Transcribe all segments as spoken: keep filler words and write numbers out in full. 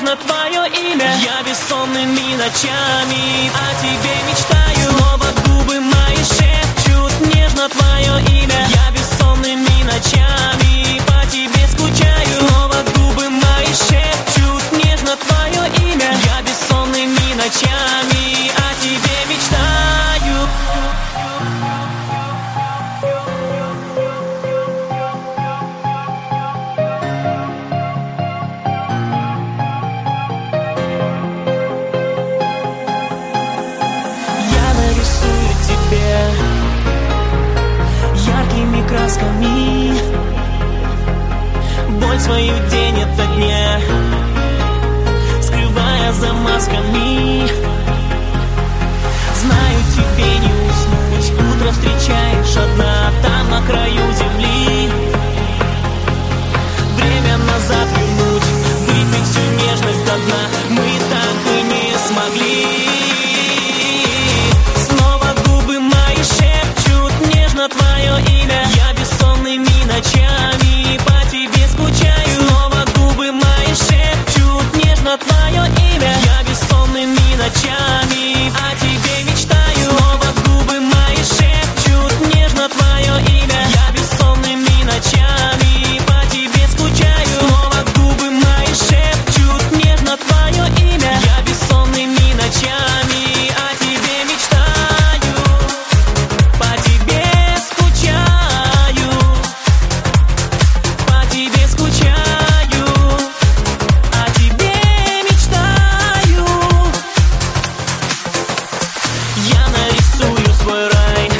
нежно твое имя. Я бессонными ночами о тебе мечтаю. Снова губы мои шепчут нежно твое имя. Я бессонными ночами по тебе скучаю. Снова губы мои шепчут нежно твое имя. Я бессонными ночами о тебе мечтаю. Я нарисую тебе яркими красками боль свою день ото дня, скрывая за масками. Знаю, тебе не уснуть, утро встречаешь одна там на краю земли. Время назад вернуть, выпить всю нежность до дна мы так и не смогли. Снова губы мои шепчут нежно твое имя. Я бессонными ночами по тебе скучаю. Снова губы мои шепчут нежно твое имя. Я бессонными ночами о тебе мечтаю. Снова губы мои шепчут нежно твое имя. Я бессонными ночами по тебе скучаю. Снова губы мои шепчут нежно твое имя. Я бессонными ночами о тебе мечтаю. По тебе скучаю. По тебе скучаю. О тебе мечтаю. Я нарисую свой рай.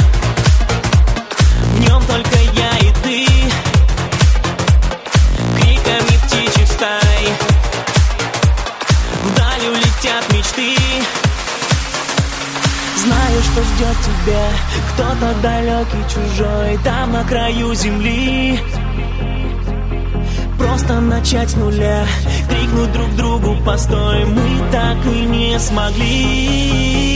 В нем только я и ты. Криками птичьих стай вдаль улетят мечты. Знаю, что ждет тебя кто-то далекий, чужой, там на краю земли. Просто начать с нуля, крикнуть друг другу постой, мы так и не смогли.